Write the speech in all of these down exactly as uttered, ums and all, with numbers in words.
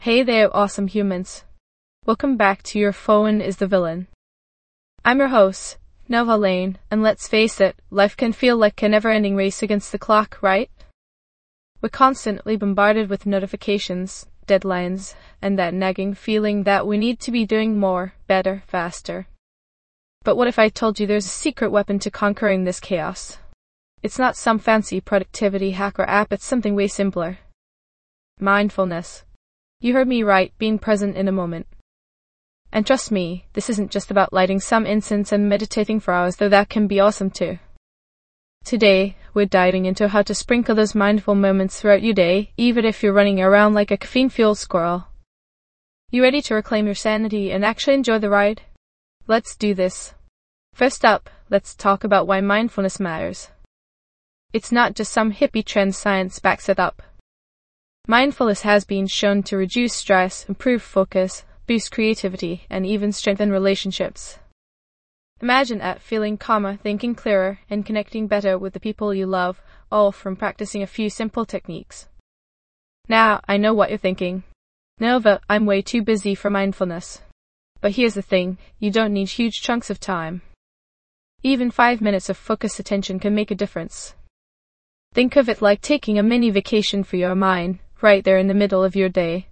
Hey there, awesome humans. Welcome back to Your Phone is the Villain. I'm your host, Nova Lane, and let's face it, life can feel like a never-ending race against the clock, right? We're constantly bombarded with notifications, deadlines, and that nagging feeling that we need to be doing more, better, faster. But what if I told you there's a secret weapon to conquering this chaos? It's not some fancy productivity hack or app, it's something way simpler. Mindfulness. You heard me right, being present in a moment. And trust me, this isn't just about lighting some incense and meditating for hours, though that can be awesome too. Today, we're diving into how to sprinkle those mindful moments throughout your day, even if you're running around like a caffeine-fueled squirrel. You ready to reclaim your sanity and actually enjoy the ride? Let's do this. First up, let's talk about why mindfulness matters. It's not just some hippie trend, science backs it up. Mindfulness has been shown to reduce stress, improve focus, boost creativity, and even strengthen relationships. Imagine that, feeling calmer, thinking clearer, and connecting better with the people you love, all from practicing a few simple techniques. Now, I know what you're thinking. Nova, I'm way too busy for mindfulness. But here's the thing, you don't need huge chunks of time. Even five minutes of focused attention can make a difference. Think of it like taking a mini vacation for your mind, right there in the middle of your day.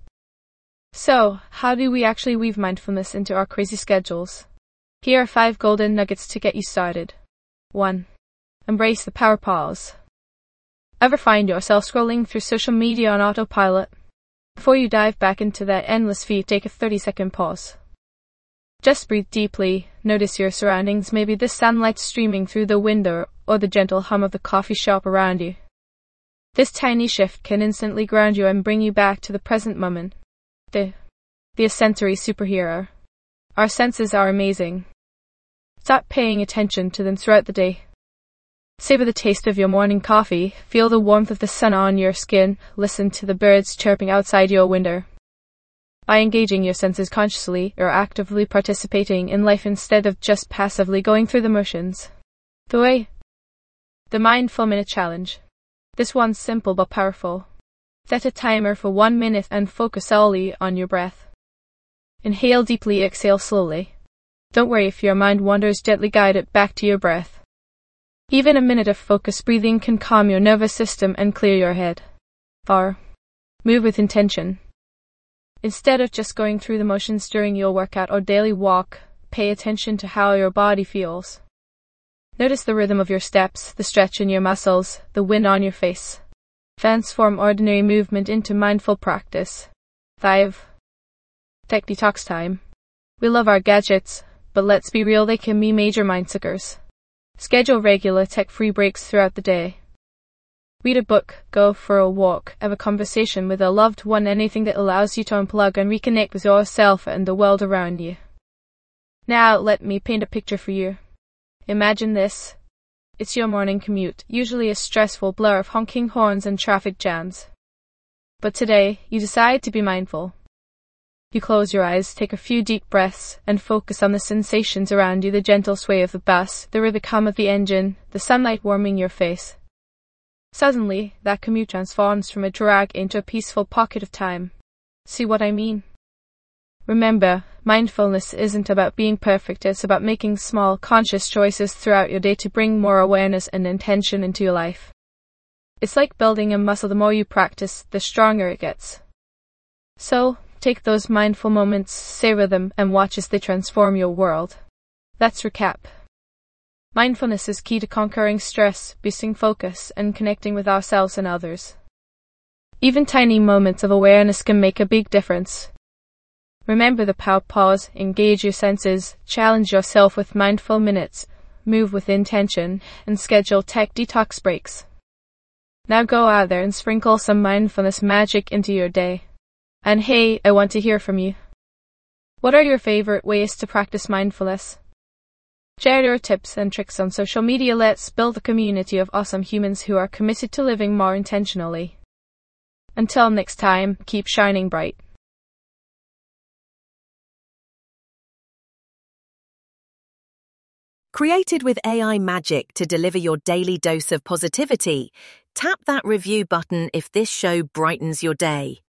So, how do we actually weave mindfulness into our crazy schedules? Here are five golden nuggets to get you started. one. Embrace the power pause. Ever find yourself scrolling through social media on autopilot? Before you dive back into that endless feed, take a thirty second pause. Just breathe deeply, notice your surroundings, maybe the sunlight streaming through the window or the gentle hum of the coffee shop around you. This tiny shift can instantly ground you and bring you back to the present moment. The, the sensory superhero. Our senses are amazing. Start paying attention to them throughout the day. Savor the taste of your morning coffee, feel the warmth of the sun on your skin, listen to the birds chirping outside your window. By engaging your senses consciously, you're actively participating in life instead of just passively going through the motions. The way. The Mindful Minute Challenge. This one's simple but powerful. Set a timer for one minute and focus solely on your breath. Inhale deeply, exhale slowly. Don't worry if your mind wanders, gently guide it back to your breath. Even a minute of focused breathing can calm your nervous system and clear your head. four. Move with intention. Instead of just going through the motions during your workout or daily walk, pay attention to how your body feels. Notice the rhythm of your steps, the stretch in your muscles, the wind on your face. Transform ordinary movement into mindful practice. five. Tech detox time. We love our gadgets, but let's be real, they can be major mind suckers. Schedule regular tech-free breaks throughout the day. Read a book, go for a walk, have a conversation with a loved one, anything that allows you to unplug and reconnect with yourself and the world around you. Now, let me paint a picture for you. Imagine this. It's your morning commute, usually a stressful blur of honking horns and traffic jams. But today, you decide to be mindful. You close your eyes, take a few deep breaths, and focus on the sensations around you, the gentle sway of the bus, the rhythmic hum of the engine, the sunlight warming your face. Suddenly, that commute transforms from a drag into a peaceful pocket of time. See what I mean? Remember, mindfulness isn't about being perfect, it's about making small, conscious choices throughout your day to bring more awareness and intention into your life. It's like building a muscle, the more you practice, the stronger it gets. So, take those mindful moments, savor them, and watch as they transform your world. Let's recap. Mindfulness is key to conquering stress, boosting focus, and connecting with ourselves and others. Even tiny moments of awareness can make a big difference. Remember the power pause, engage your senses, challenge yourself with mindful minutes, move with intention, and schedule tech detox breaks. Now go out there and sprinkle some mindfulness magic into your day. And hey, I want to hear from you. What are your favorite ways to practice mindfulness? Share your tips and tricks on social media. Let's build a community of awesome humans who are committed to living more intentionally. Until next time, keep shining bright. Created with A I magic to deliver your daily dose of positivity, tap that review button if this show brightens your day.